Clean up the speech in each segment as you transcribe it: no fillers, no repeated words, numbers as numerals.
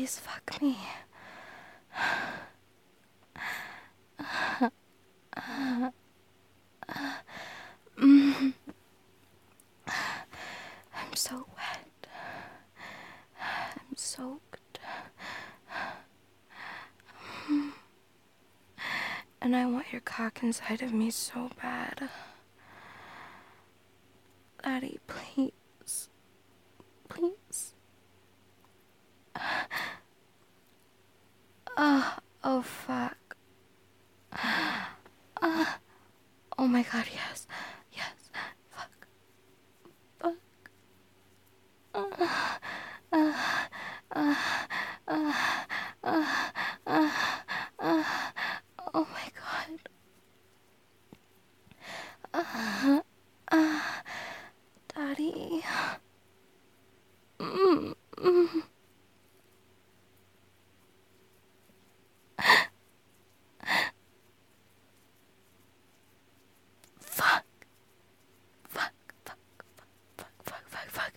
please fuck me. I'm so wet. I'm soaked. And I want your cock inside of me so bad. Daddy, please. Please. Oh, fuck. Oh my god, yes. Yes. Fuck. Fuck. Oh my god. Daddy. Fuck. Fuck. Fuck. Fuck. Fuck. Fuck. Fuck.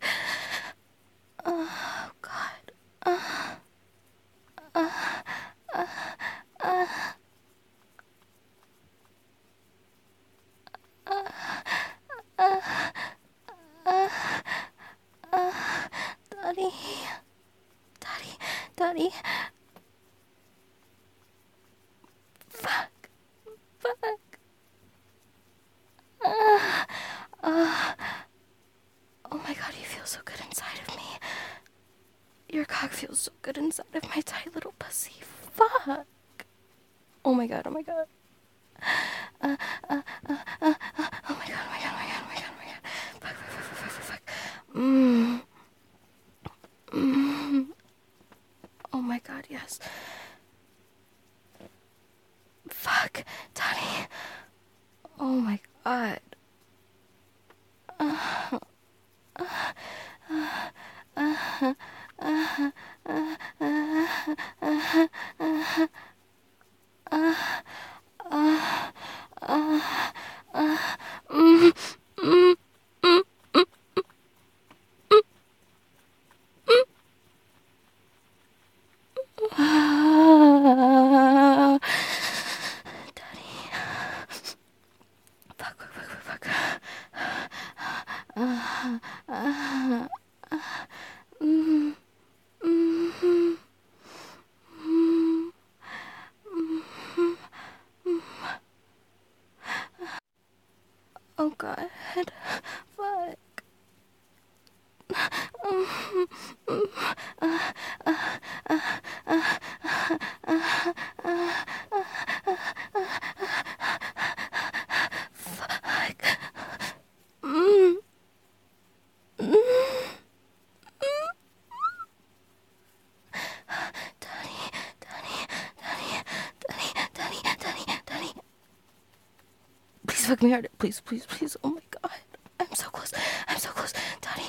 Oh god. Daddy. Daddy. Daddy. Fuck. Fuck. Oh my god, you feel so good inside of me. Your cock feels so good inside of my tight little pussy. Fuck. Oh my god, oh my god. Oh my god, oh my god, oh my god, oh my god, oh my god. Fuck, fuck, fuck, fuck, fuck, fuck. Oh my god, yes. Fuck, Daddy. Oh my god. Daddy. Fuck, fuck, fuck, fuck, fuck. Oh god. Fuck. Fuck. Daddy. Please fuck me harder. Please, please, please. Oh my god. I'm so close. I'm so close. Daddy.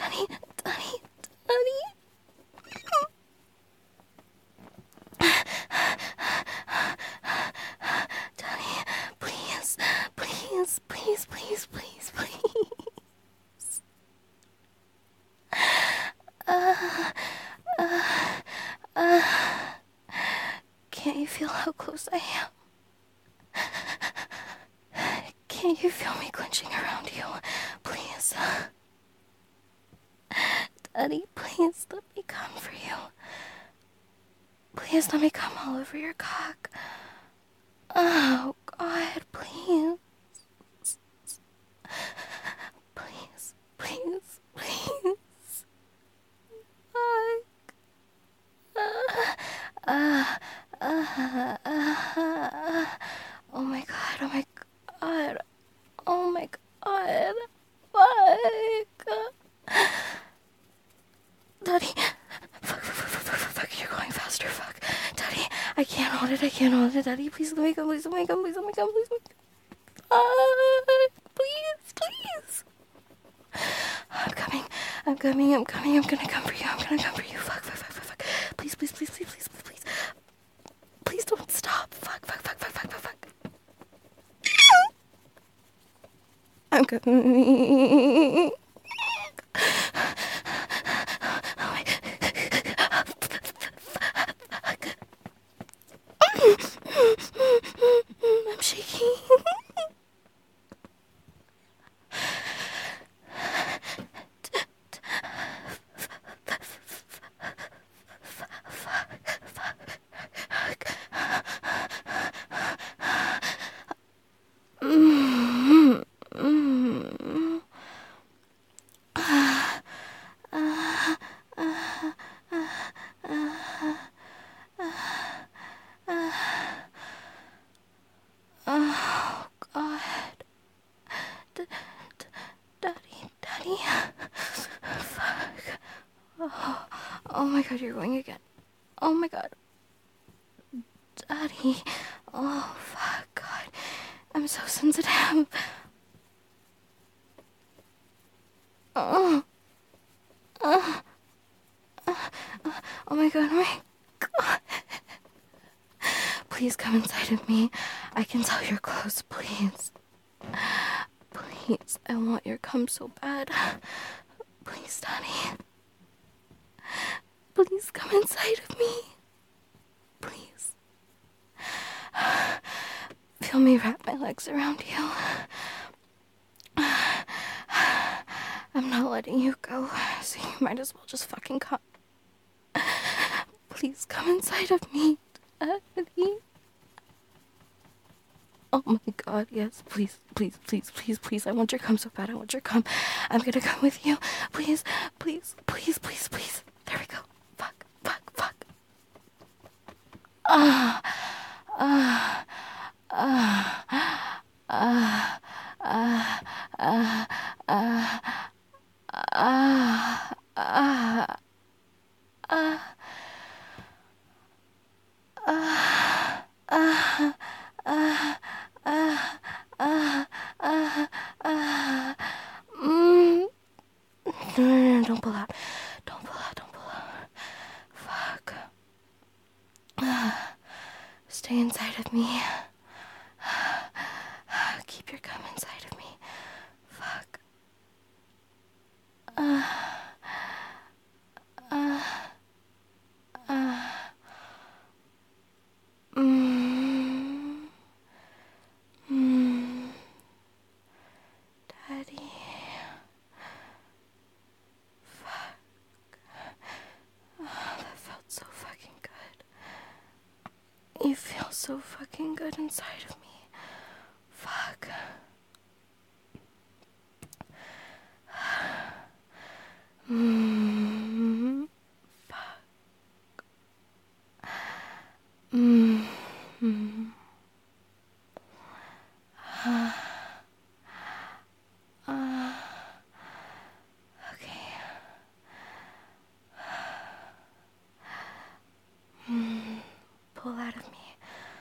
Daddy, please. Can't you feel how close I am? Can't you feel me clenching around you? Please. Daddy, please let me come for you. Please let me come all over your cock. Oh, God, please. Please. Fuck. Oh my god. Fuck. Daddy. Fuck. You're going faster. Fuck. Daddy, I can't hold it. Daddy, please let me come. Please. Please. I'm coming. I'm gonna come for you. Fuck. Please. Please don't stop. Fuck. I'm coming. my god, you're going again. Oh my god. Daddy. Oh, fuck, God. I'm so sensitive. Oh. Oh my god, oh my god. Please come inside of me. I can tell you're close, please. Please, I want your cum so bad. Please, Daddy. Please come inside of me. Please. Feel me wrap my legs around you. I'm not letting you go, so you might as well just fucking come. Please come inside of me, Daddy. Oh my god, yes, please, please, please, please, please. I want your cum so bad. I want your cum. I'm gonna come with you. Please, please, please, please, please. There we go. Fuck, fuck, fuck. Ah, ah, ah, ah, ah, ah, ah, ah, ah, ah. No, no, no, don't pull out. Don't pull out, don't pull out. Fuck. Stay inside of me. Keep your cum inside of me. Fuck. Daddy. Fuck. That felt so fucking good. You feel so fucking good inside of me. Fuck. Fuck. Okay. Pull out of me.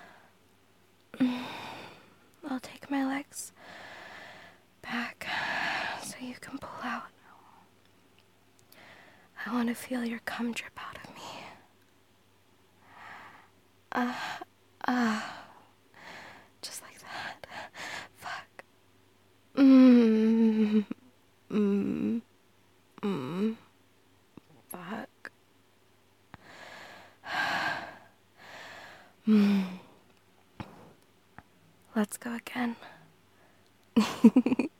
I'll take my legs back so you can pull out. I want to feel your cum drip out of me. Just like that. Fuck. Fuck. Let's go again.